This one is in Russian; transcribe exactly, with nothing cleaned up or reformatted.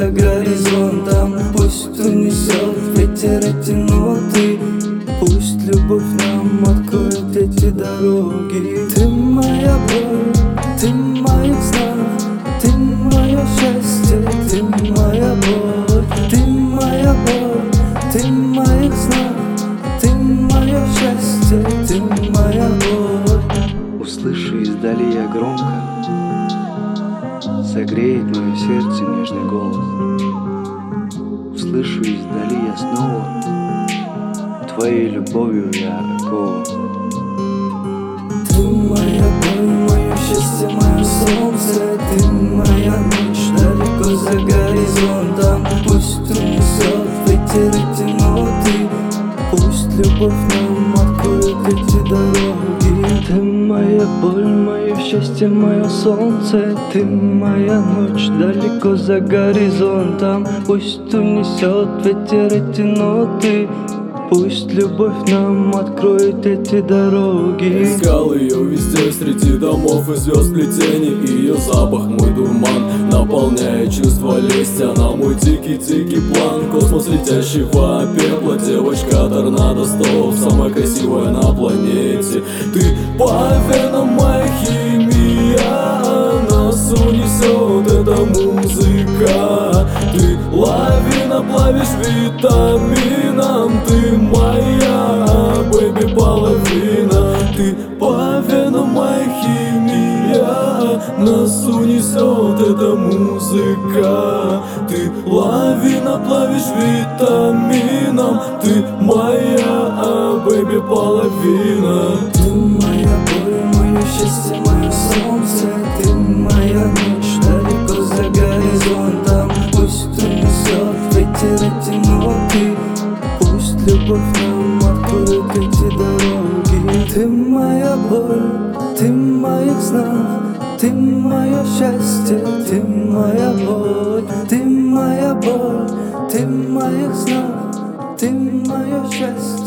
за горизонтом. Пусть унесет ветер эти ноты, пусть любовь нам откроет эти дороги. Ты моя боль, ты в моих снах, ты мое счастье, ты моя боль, ты моя боль, ты в моих снах, ты мое счастье, ты моя боль. Услышу издали я громко, согреет мое сердце нежный голос. Услышу издали я снова, твоей любовью я окован. Ты моя боль, мое счастье, мое солнце, ты моя ночь далеко за горизонтом. Пусть унесет ветер эти ноты, пусть любовь нам откроет эти дороги. Ты моя боль, мое счастье, мое солнце, ты моя ночь далеко за горизонтом. Пусть унесет ветер эти ноты, пусть любовь нам откроет эти дороги. Искал ее везде, среди домов и звезд плетений. Ее запах мой дурман, наполняет чувство лести. Она мой дикий-дикий план, космос летящего пепла. Девочка торнадо столб, самая красивая на планете. Ты по венам моя химия, нас унесет эта музыка. Ты лавина, плавишь витамином, ты моя, бэби, половина. Ты по венам моя химия, нас унесет эта музыка. Ты лавина, плавишь витамином, ты моя, бэби, половина. Ты моя боль, мое счастье, мое солнце, ты моя ночь далеко за горизонтом. Пусть унесет ветер эти ноты, пусть любовь нам откроет эти дороги. Ты моя боль, ты в моих снах, ты мое счастье, ты моя боль, ты моя боль, ты в моих снах, ты мое счастье.